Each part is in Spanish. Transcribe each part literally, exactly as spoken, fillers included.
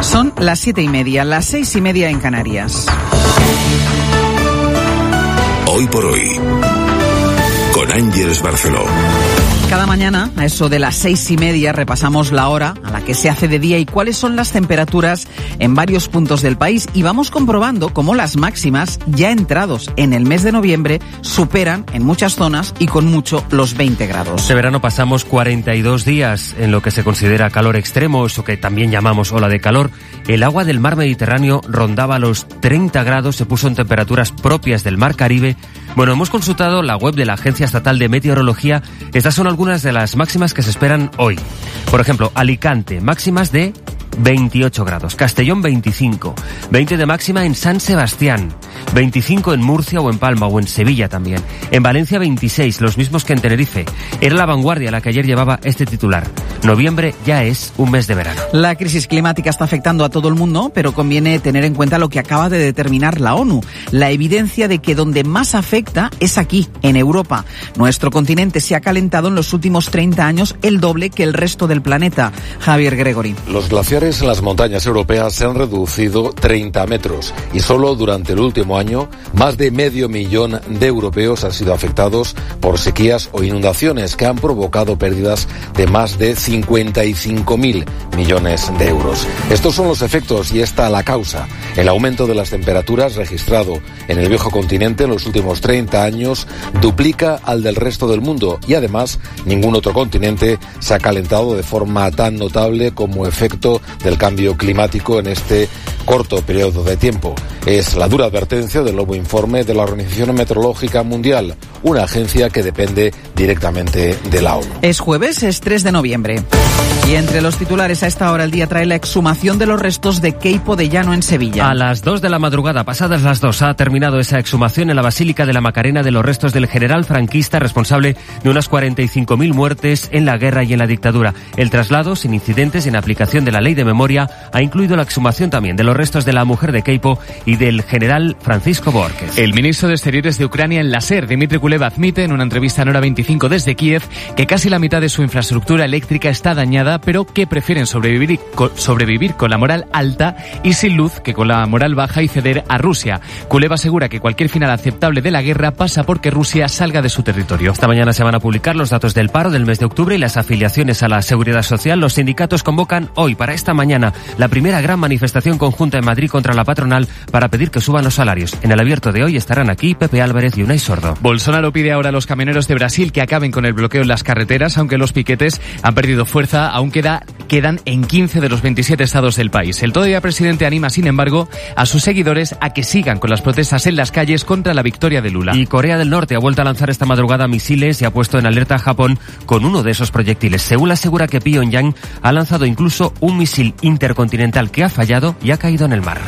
Son las siete y media, las seis y media en Canarias. Hoy por hoy, con Ángeles Barceló. Cada mañana, a eso de las seis y media, repasamos la hora a la que se hace de día y cuáles son las temperaturas en varios puntos del país. Y vamos comprobando cómo las máximas, ya entrados en el mes de noviembre, superan en muchas zonas y con mucho los veinte grados. Este verano pasamos cuarenta y dos días en lo que se considera calor extremo, eso que también llamamos ola de calor. El agua del mar Mediterráneo rondaba los treinta grados, se puso en temperaturas propias del mar Caribe. Bueno, hemos consultado la web de la Agencia Estatal de Meteorología. Estas son algunas de las máximas que se esperan hoy. Por ejemplo, Alicante, máximas de veintiocho grados. Castellón, veinticinco. veinte de máxima en San Sebastián. veinticinco en Murcia o en Palma o en Sevilla también. En Valencia, veintiséis, los mismos que en Tenerife. Era La Vanguardia la que ayer llevaba este titular. Noviembre ya es un mes de verano. La crisis climática está afectando a todo el mundo, pero conviene tener en cuenta lo que acaba de determinar la ONU. La evidencia de que donde más afecta es aquí, en Europa. Nuestro continente se ha calentado en los últimos treinta años el doble que el resto del planeta. Javier Gregory. Los glaciares en las montañas europeas se han reducido treinta metros y solo durante el último año más de medio millón de europeos han sido afectados por sequías o inundaciones que han provocado pérdidas de más de cincuenta y cinco mil millones de euros. Estos son los efectos y esta la causa. El aumento de las temperaturas registrado en el viejo continente en los últimos treinta años duplica al del resto del mundo y además ningún otro continente se ha calentado de forma tan notable como efecto del cambio climático en este corto periodo de tiempo. Es la dura advertencia del nuevo informe de la Organización Meteorológica Mundial, una agencia que depende directamente de la ONU. Es jueves, es tres de noviembre. Y entre los titulares a esta hora el día trae la exhumación de los restos de Queipo de Llano en Sevilla. A las dos de la madrugada, pasadas las dos, ha terminado esa exhumación en la Basílica de la Macarena de los restos del general franquista responsable de unas cuarenta y cinco mil muertes en la guerra y en la dictadura. El traslado, sin incidentes, en aplicación de la ley de memoria, ha incluido la exhumación también de los restos de la mujer de Queipo y del general Francisco Borges. El ministro de Exteriores de Ucrania en la SER, Dmitry Kuleba, admite en una entrevista en Hora veinticinco desde Kiev que casi la mitad de su infraestructura eléctrica está dañada, pero que prefieren sobrevivir, y co- sobrevivir con la moral alta y sin luz que con la moral baja y ceder a Rusia. Kuleba asegura que cualquier final aceptable de la guerra pasa porque Rusia salga de su territorio. Esta mañana se van a publicar los datos del paro del mes de octubre y las afiliaciones a la Seguridad Social. Los sindicatos convocan hoy, para esta mañana, la primera gran manifestación conjunta en Madrid contra la patronal para pedir que suban los salarios. En el abierto de hoy estarán aquí Pepe Álvarez y Unai Sordo. Bolsonaro pide ahora a los camioneros de Brasil que acaben con el bloqueo en las carreteras, aunque los piquetes han perdido fuerza, aún queda, quedan en quince de los veintisiete estados del país. El todavía presidente anima, sin embargo, a sus seguidores a que sigan con las protestas en las calles contra la victoria de Lula. Y Corea del Norte ha vuelto a lanzar esta madrugada misiles y ha puesto en alerta a Japón con uno de esos proyectiles. Seúl asegura que Pyongyang ha lanzado incluso un misil intercontinental que ha fallado y ha caído en el mar.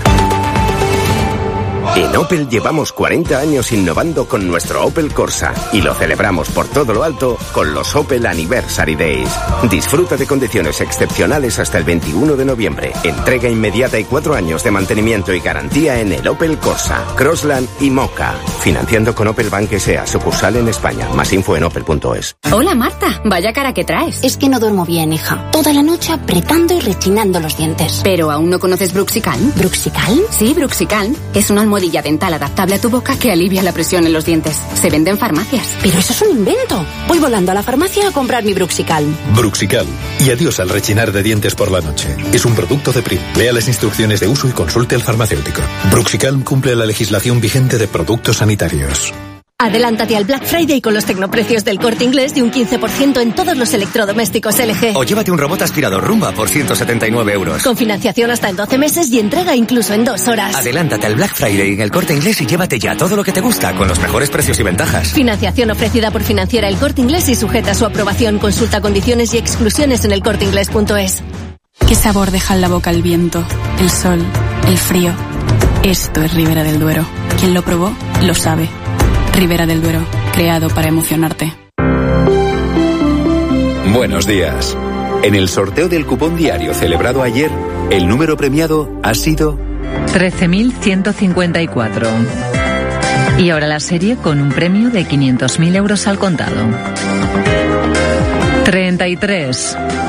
En Opel llevamos cuarenta años innovando con nuestro Opel Corsa y lo celebramos por todo lo alto con los Opel Anniversary Days. Disfruta de condiciones excepcionales hasta el veintiuno de noviembre. Entrega inmediata y cuatro años de mantenimiento y garantía en el Opel Corsa, Crossland y Mocha. Financiando con Opel Bank S A, sucursal en España. Más info en opel punto es. Hola Marta, vaya cara que traes. Es que no duermo bien, hija. Toda la noche apretando y rechinando los dientes. ¿Pero aún no conoces Bruxicalm? ¿Bruxicalm? Sí, Bruxicalm. Es una almohadilla dental adaptable a tu boca que alivia la presión en los dientes. Se vende en farmacias. Pero eso es un invento. Voy volando a la farmacia a comprar mi Bruxicalm. Bruxicalm. Y adiós al rechinar de dientes por la noche. Es un producto de Prim. Lea las instrucciones de uso y consulte al farmacéutico. Bruxicalm cumple la legislación vigente de productos sanitarios. Adelántate al Black Friday con los tecnoprecios del Corte Inglés de un quince por ciento en todos los electrodomésticos L G. O llévate un robot aspirador Rumba por ciento setenta y nueve euros. Con financiación hasta en doce meses y entrega incluso en dos horas. Adelántate al Black Friday en el Corte Inglés y llévate ya todo lo que te gusta con los mejores precios y ventajas. Financiación ofrecida por Financiera El Corte Inglés y sujeta a su aprobación. Consulta condiciones y exclusiones en el corte inglés punto es. ¿Qué sabor deja en la boca el viento, el sol, el frío? Esto es Ribera del Duero. Quien lo probó, lo sabe. Ribera del Duero, creado para emocionarte. Buenos días. En el sorteo del cupón diario celebrado ayer, el número premiado ha sido trece mil ciento cincuenta y cuatro. Y ahora la serie con un premio de quinientos mil euros al contado. treinta y tres.